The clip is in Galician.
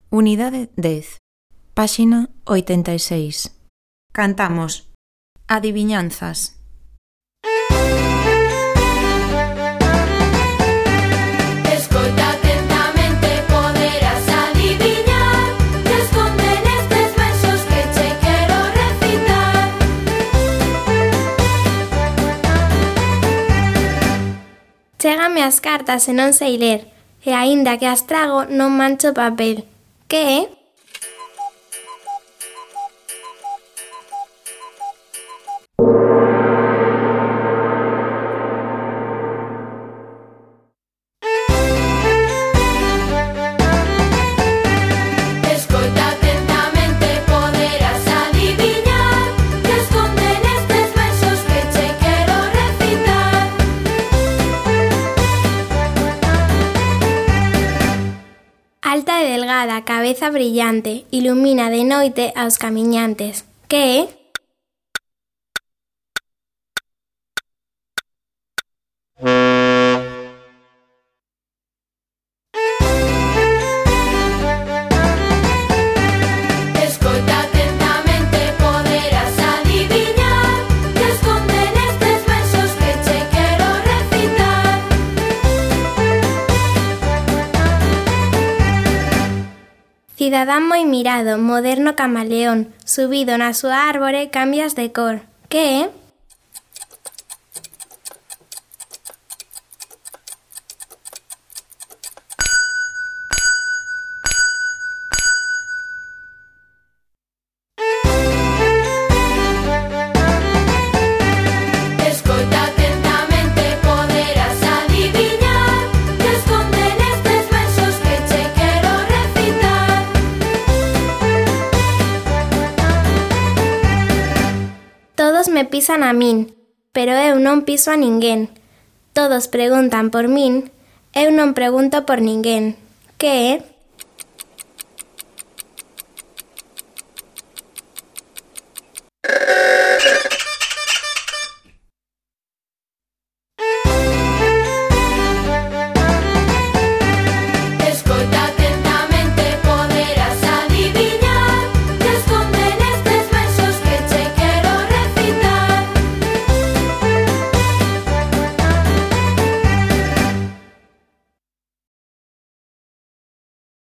Unidade 10, páxina 86. Cantamos Adiviñanzas. Escoita atentamente, poderás adiviñar que esconden estes versos que che quero recitar. Chégame as cartas e non sei ler, e aínda que as trago non mancho papel. Que é? Escoita atentamente, poderás adiviñar que esconden estes versos que che quero recitar. Alta e delgada, cabeza brillante, ilumina de noite aos camiñantes. Que é? Escoita atentamente, poderás adiviñar que esconden estes versos que che quero recitar. Cidadán moi mirado, moderno camaleón, subido na súa árbore cambias de cor. Que é? Escoita atentamente, poderás adiviñar que esconden estes versos que che quero recitar. Todos me pisan a min, pero eu non piso a ninguén. Todos preguntan por min, eu non pregunto por ninguén. Que é?